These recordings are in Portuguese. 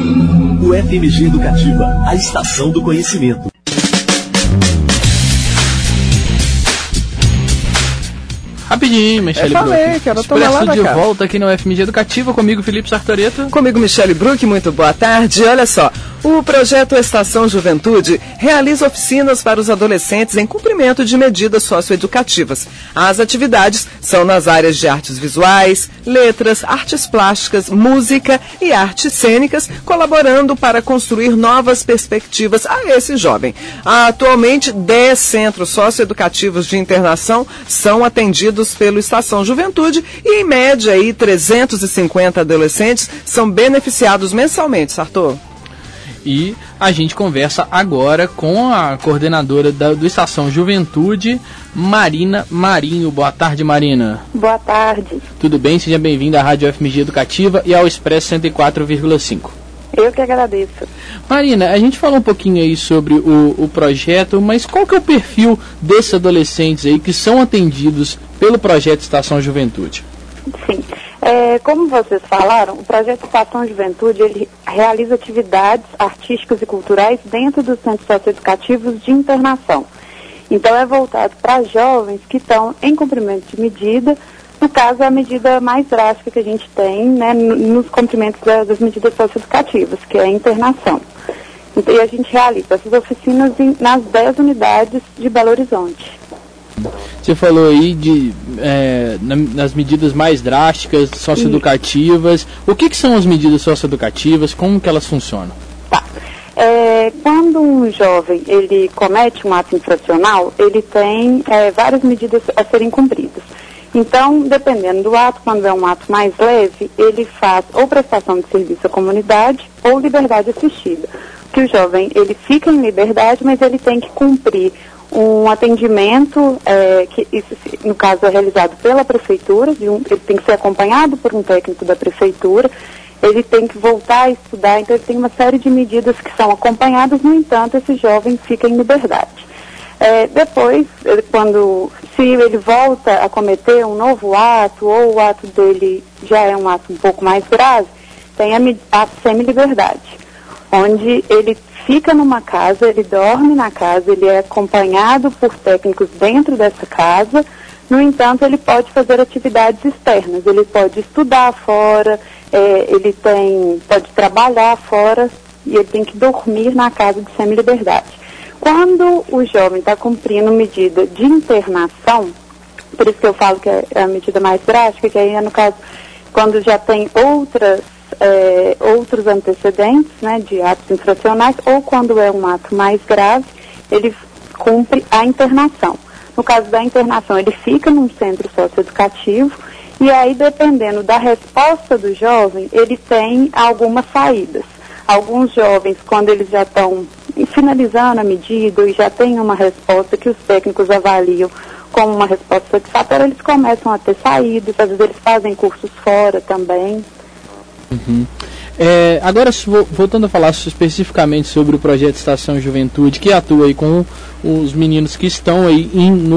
O FMG Educativa, a estação do conhecimento. Rapidinho, Michele Brook. Falei, quero tomar lá de volta aqui no FMG Educativa, comigo Felipe Sartoreto. Comigo Michele Brook, muito boa tarde. Olha só, o projeto Estação Juventude realiza oficinas para os adolescentes em cumprimento de medidas socioeducativas. As atividades são nas áreas de artes visuais, letras, artes plásticas, música e artes cênicas, colaborando para construir novas perspectivas a esse jovem. Atualmente, 10 centros socioeducativos de internação são atendidos pelo Estação Juventude e, em média, aí, 350 adolescentes são beneficiados mensalmente, Sartor. E a gente conversa agora com a coordenadora do Estação Juventude, Marina Marinho. Boa tarde, Marina. Boa tarde. Tudo bem? Seja bem-vinda à Rádio FMG Educativa e ao Expresso 104,5. Eu que agradeço. Marina, a gente falou um pouquinho aí sobre o projeto, mas qual que é o perfil desses adolescentes aí que são atendidos pelo projeto Estação Juventude? Sim. Como vocês falaram, o projeto Estação Juventude ele realiza atividades artísticas e culturais dentro dos centros socioeducativos de internação. Então é voltado para jovens que estão em cumprimento de medida. No caso, é a medida mais drástica que a gente tem, né, nos cumprimentos das medidas socioeducativas, que é a internação. Então, e a gente realiza essas oficinas nas 10 unidades de Belo Horizonte. Você falou aí nas medidas mais drásticas, socioeducativas. O que são as medidas socioeducativas? Como que elas funcionam? Tá. Quando um jovem ele comete um ato infracional, ele tem várias medidas a serem cumpridas. Então, dependendo do ato, quando é um ato mais leve, ele faz ou prestação de serviço à comunidade ou liberdade assistida. Que o jovem, ele fica em liberdade, mas ele tem que cumprir um atendimento, que isso, no caso, é realizado pela prefeitura, ele tem que ser acompanhado por um técnico da prefeitura, ele tem que voltar a estudar, então ele tem uma série de medidas que são acompanhadas, no entanto, esse jovem fica em liberdade. Depois, se ele volta a cometer um novo ato, ou o ato dele já é um ato um pouco mais grave, tem a semi-liberdade, onde ele fica numa casa, ele dorme na casa, ele é acompanhado por técnicos dentro dessa casa, no entanto, ele pode fazer atividades externas, ele pode estudar fora, ele pode trabalhar fora, e ele tem que dormir na casa de semi-liberdade. Quando o jovem está cumprindo medida de internação, por isso que eu falo que é a medida mais drástica, que aí é no caso, quando já tem outros antecedentes, né, de atos infracionais, ou quando é um ato mais grave, ele cumpre a internação. No caso da internação, ele fica num centro socioeducativo, e aí, dependendo da resposta do jovem, ele tem algumas saídas. Alguns jovens, quando eles já estão finalizando a medida e já tem uma resposta que os técnicos avaliam como uma resposta satisfatória, eles começam a ter saídas, às vezes eles fazem cursos fora também. Uhum. Agora, voltando a falar especificamente sobre o projeto Estação Juventude, que atua aí com os meninos que estão aí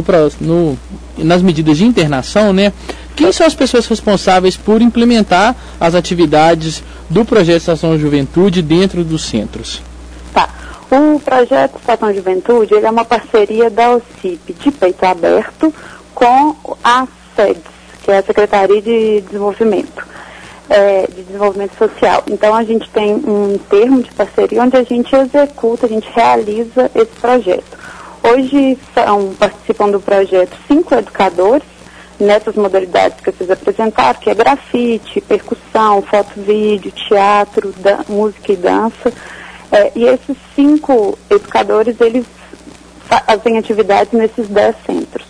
nas medidas de internação, né? Quem são as pessoas responsáveis por implementar as atividades do projeto Estação Juventude dentro dos centros? Tá. O projeto Estação Juventude ele é uma parceria da OCIP de Peito Aberto com a SEDES, que é a Secretaria de Desenvolvimento Social. Então a gente tem um termo de parceria onde a gente executa, a gente realiza esse projeto. Hoje participam do projeto 5 educadores nessas modalidades que vocês apresentaram, que é grafite, percussão, foto, vídeo, teatro, música e dança. E esses 5 educadores, eles fazem atividades nesses 10 centros.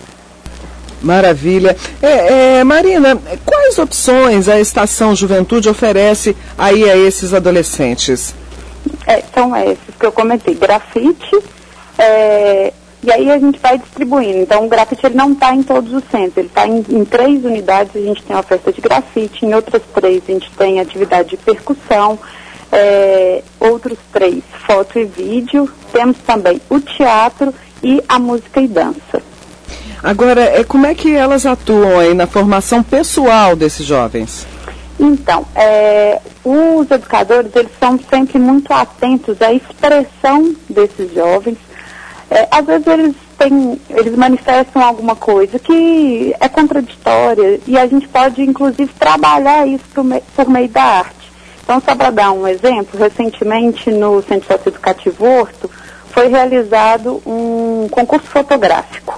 Maravilha. Marina, quais opções a Estação Juventude oferece aí a esses adolescentes? São esses que eu comentei, grafite, e aí a gente vai distribuindo. Então o grafite ele não está em todos os centros, ele está em 3 unidades, a gente tem a oferta de grafite, em outras 3 a gente tem atividade de percussão, outros 3, foto e vídeo, temos também o teatro e a música e dança. Agora, como é que elas atuam aí na formação pessoal desses jovens? Então, os educadores, eles são sempre muito atentos à expressão desses jovens. Às vezes eles manifestam alguma coisa que é contraditória e a gente pode, inclusive, trabalhar isso por meio da arte. Então, só para dar um exemplo, recentemente no Centro Socioeducativo Horto foi realizado um concurso fotográfico.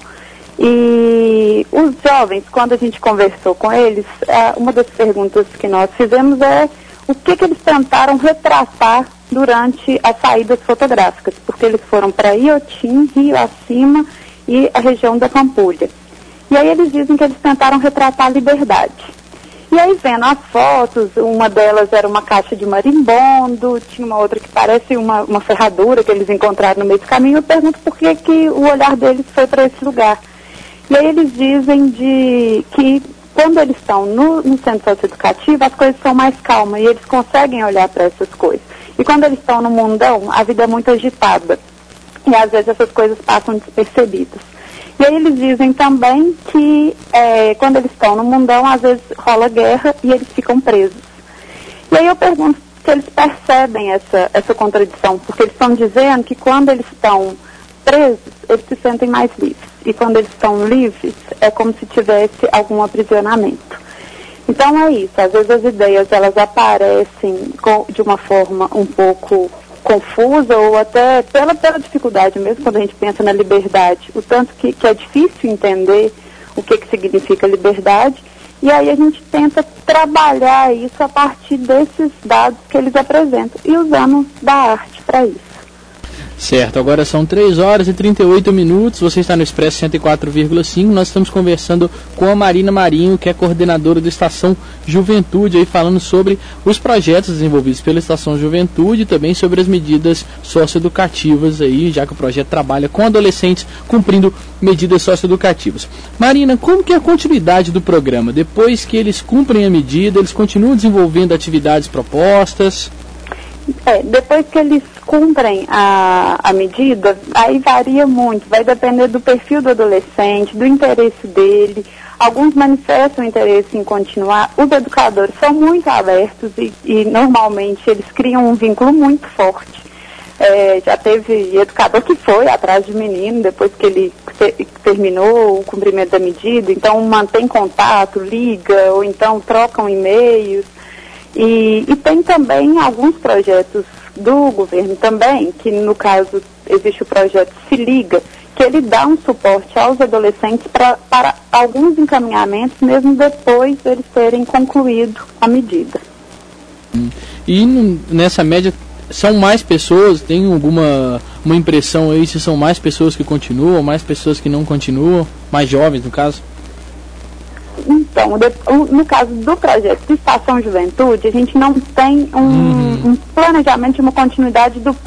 E os jovens, quando a gente conversou com eles, uma das perguntas que nós fizemos é o que eles tentaram retratar durante as saídas fotográficas, porque eles foram para Iotim, Rio Acima e a região da Pampulha. E aí eles dizem que eles tentaram retratar a liberdade. E aí, vendo as fotos, uma delas era uma caixa de marimbondo, tinha uma outra que parece uma ferradura que eles encontraram no meio do caminho. Eu pergunto por que o olhar deles foi para esse lugar. E aí eles dizem que quando eles estão no centro socioeducativo, as coisas são mais calmas e eles conseguem olhar para essas coisas. E quando eles estão no mundão, a vida é muito agitada. E às vezes essas coisas passam despercebidas. E aí eles dizem também que quando eles estão no mundão, às vezes rola guerra e eles ficam presos. E aí eu pergunto se eles percebem essa contradição, porque eles estão dizendo que quando eles estão presos, eles se sentem mais livres. E quando eles estão livres, é como se tivesse algum aprisionamento. Então é isso, às vezes as ideias elas aparecem de uma forma um pouco confusa ou até pela dificuldade mesmo, quando a gente pensa na liberdade, o tanto que é difícil entender o que significa liberdade, e aí a gente tenta trabalhar isso a partir desses dados que eles apresentam e usando da arte para isso. Certo, agora são 3h38, você está no Expresso 104,5, nós estamos conversando com a Marina Marinho, que é coordenadora da Estação Juventude, aí falando sobre os projetos desenvolvidos pela Estação Juventude e também sobre as medidas socioeducativas aí, já que o projeto trabalha com adolescentes cumprindo medidas socioeducativas. Marina, como que é a continuidade do programa? Depois que eles cumprem a medida, eles continuam desenvolvendo atividades propostas? Depois que eles cumprem a medida, aí varia muito, vai depender do perfil do adolescente, do interesse dele. Alguns manifestam interesse em continuar. Os educadores são muito abertos e normalmente eles criam um vínculo muito forte. Já teve educador que foi atrás de menino depois que ele terminou o cumprimento da medida, então mantém contato, liga, ou então trocam e-mails. E tem também alguns projetos do governo também, que no caso existe o projeto Se Liga, que ele dá um suporte aos adolescentes para alguns encaminhamentos, mesmo depois deles terem concluído a medida. E nessa média são mais pessoas, tem alguma impressão aí se são mais pessoas que continuam, mais pessoas que não continuam, mais jovens no caso? Então, no caso do projeto de Estação Juventude, a gente não tem um planejamento de uma continuidade do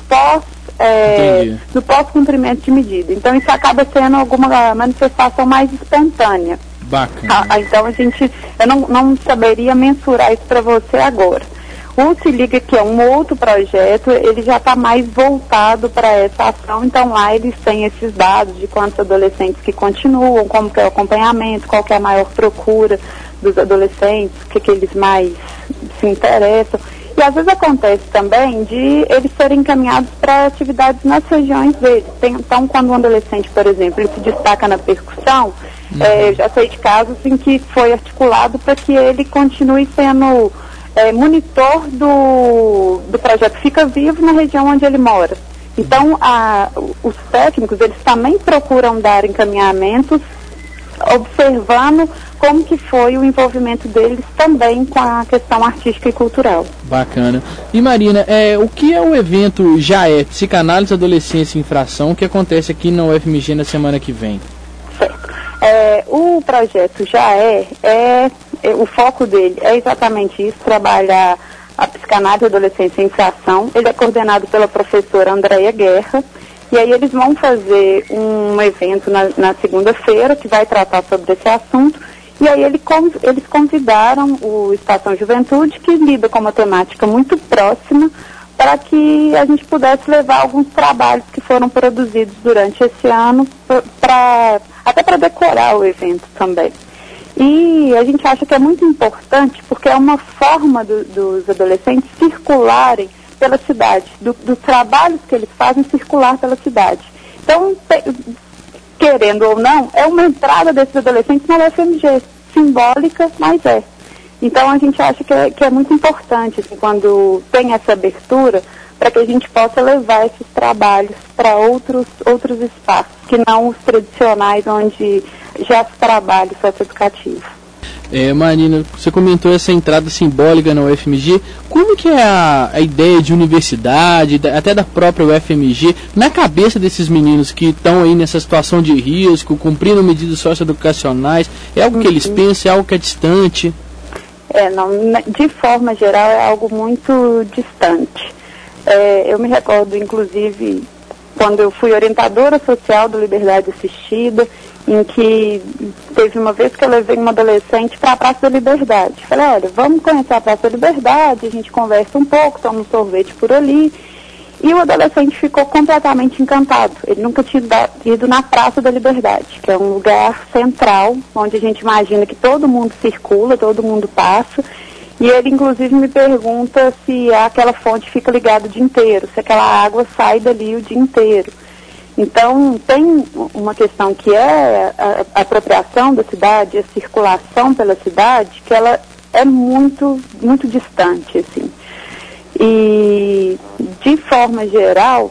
pós-cumprimento de medida. Então, isso acaba sendo alguma manifestação mais espontânea. Bacana. Então, eu não saberia mensurar isso para você agora. O Se Liga, que é um outro projeto, ele já está mais voltado para essa ação, então lá eles têm esses dados de quantos adolescentes que continuam, como que é o acompanhamento, qual que é a maior procura dos adolescentes, o que eles mais se interessam. E às vezes acontece também de eles serem encaminhados para atividades nas regiões deles. Então, quando um adolescente, por exemplo, ele se destaca na percussão, eu já sei de casos em que foi articulado para que ele continue sendo monitor do projeto Fica Vivo na região onde ele mora. Então, os técnicos, eles também procuram dar encaminhamentos, observando como que foi o envolvimento deles também com a questão artística e cultural. Bacana. E Marina, o que é o evento JAE, Psicanálise, Adolescência e Infração, que acontece aqui na UFMG na semana que vem? Certo. O projeto JAE, o foco dele é exatamente isso, trabalhar a psicanálise, adolescência e infração. Ele é coordenado pela professora Andréia Guerra, e aí eles vão fazer um evento na segunda-feira que vai tratar sobre esse assunto, e aí eles convidaram o Estação Juventude, que lida com uma temática muito próxima, para que a gente pudesse levar alguns trabalhos que foram produzidos durante esse ano, até para decorar o evento também. E a gente acha que é muito importante porque é uma forma dos adolescentes circularem pela cidade, dos trabalhos que eles fazem circular pela cidade. Então, querendo ou não, é uma entrada desses adolescentes na UFMG, simbólica, mas é. Então, a gente acha que é muito importante, assim, quando tem essa abertura, para que a gente possa levar esses trabalhos para outros espaços, que não os tradicionais, onde já se trabalha o socioeducativo. Marina, você comentou essa entrada simbólica na UFMG. Como que é a ideia de universidade, até da própria UFMG, na cabeça desses meninos que estão aí nessa situação de risco, cumprindo medidas socioeducacionais? É algo que eles pensam, é algo que é distante? Não, de forma geral, é algo muito distante. Eu me recordo, inclusive, quando eu fui orientadora social do Liberdade Assistida, em que teve uma vez que eu levei uma adolescente para a Praça da Liberdade. Falei, olha, vamos conhecer a Praça da Liberdade, a gente conversa um pouco, toma um sorvete por ali. E o adolescente ficou completamente encantado. Ele nunca tinha ido na Praça da Liberdade, que é um lugar central, onde a gente imagina que todo mundo circula, todo mundo passa. E ele, inclusive, me pergunta se aquela fonte fica ligada o dia inteiro, se aquela água sai dali o dia inteiro. Então, tem uma questão que é a apropriação da cidade, a circulação pela cidade, que ela é muito, muito distante, assim. E, de forma geral,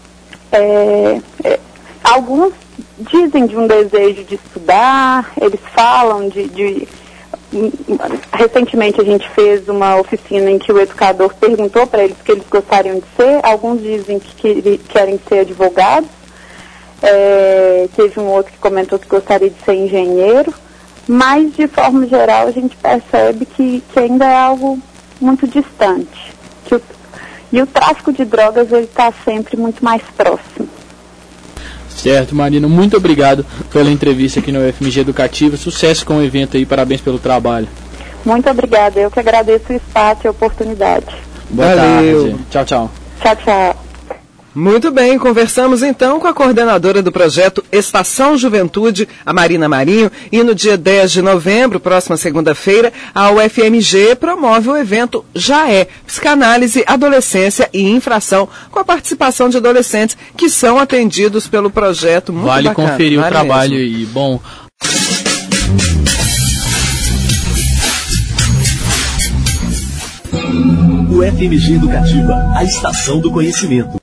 alguns dizem de um desejo de estudar, eles falam recentemente a gente fez uma oficina em que o educador perguntou para eles o que eles gostariam de ser. Alguns dizem que querem ser advogados. Teve um outro que comentou que gostaria de ser engenheiro. Mas, de forma geral, a gente percebe que ainda é algo muito distante. E o tráfico de drogas está sempre muito mais próximo. Certo, Marina, muito obrigado pela entrevista aqui no UFMG Educativa. Sucesso com o evento aí, parabéns pelo trabalho. Muito obrigada, eu que agradeço o espaço e a oportunidade. Boa tarde. Tchau, tchau. Tchau, tchau. Muito bem, conversamos então com a coordenadora do projeto Estação Juventude, a Marina Marinho, e no dia 10 de novembro, próxima segunda-feira, a UFMG promove o evento Já É, Psicanálise, Adolescência e Infração, com a participação de adolescentes que são atendidos pelo projeto. Muito vale bacana, conferir o trabalho aí. Bom. UFMG Educativa, a estação do conhecimento.